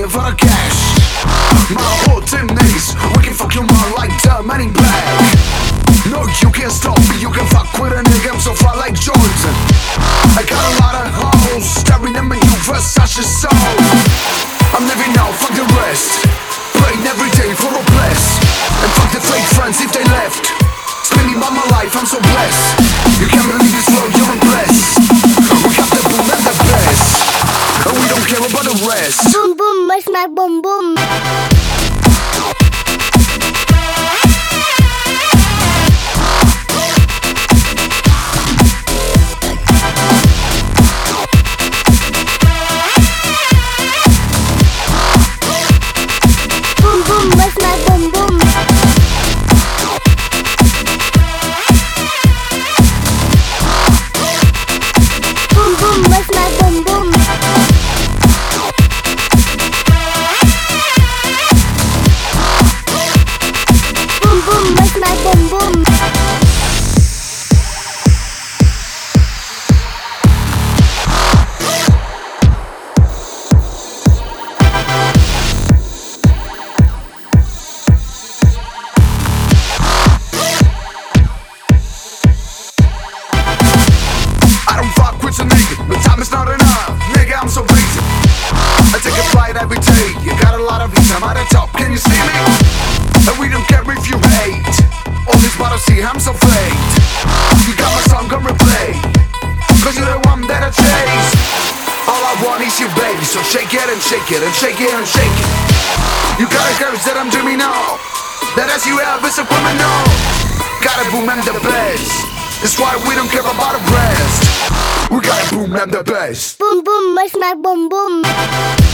here for the cash. My whole team needs, we can fuck your mom like the Man in Black. No, you can't stop me, you can fuck with a nigga, I'm so far like Jordan. I got a lot of hoes that remember you, Versace soul. I'm living now, fuck the rest. Praying every day for a bless. And fuck the fake friends if they left. Spending by my life, I'm so blessed. You can't believe this world, you're blessed. We got the boom and the best, and we don't care about the rest. Boom boom, my smack boom boom. Boom boom, my smack boom boom. Boom boom, my smack boom boom. Boom boom, my smack boom boom. I don't fuck with a nigga, but time is not enough. Nigga, I'm so busy. I take a flight every day. You got a lot of visa, I'm at the top, can you see me? And we don't care if you hate. All this bottle, see, I'm so fake. You got my song on replay, cause you're the one that I chase. All I want is you, baby, so shake it and shake it and shake it and shake it. You got a curse that I'm dreaming of, that as you have is a criminal. Gotta boom, I'm the best. That's why we don't care about the rest. We gotta boom, I'm the best. Boom boom, my smack boom boom.